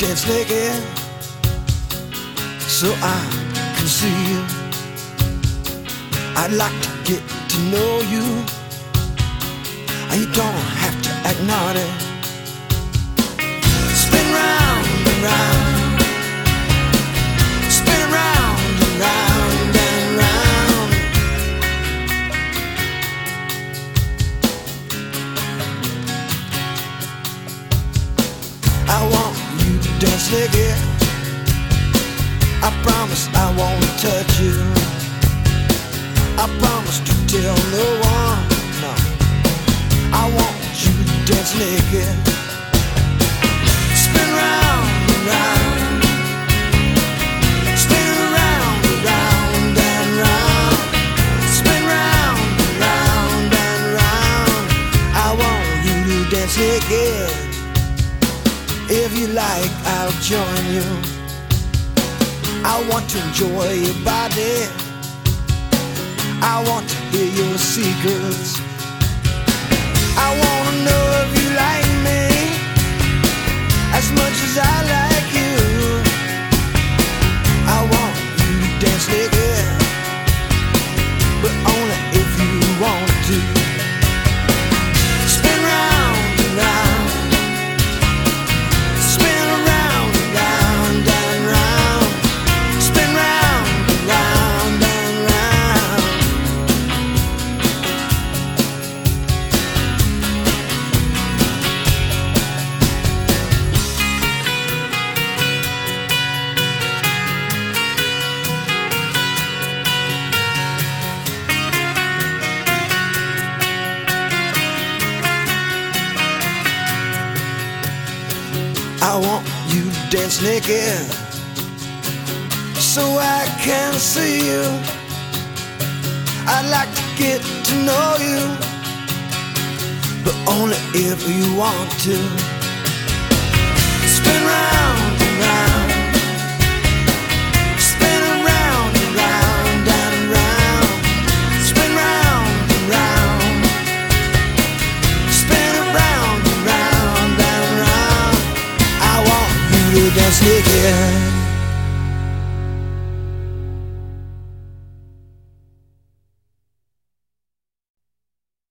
dance naked so I can see you. I'd like to get to know you. You don't have to act naughty. Spin round and round, spin round and round and round. I want you to dance naked. I promise I won't touch you. I promise to tell no one. No, I want you to dance naked. Spin round and round, spin round and round and round, spin round and round and round. I want you to dance naked. If you like, I'll join you. I want to enjoy your body. I want to hear your secrets. I wanna know if you like me as much as I like you. I want you to dance naked, but only if you want to. Spin round and round, spin around and round and round, spin round and round and round. I want you to dance naked so I can see you. I'd like to get to know you, but only if you want to. Spin round and round, spin around and round and round, spin round and round, spin around and round and round. I want you to dance naked.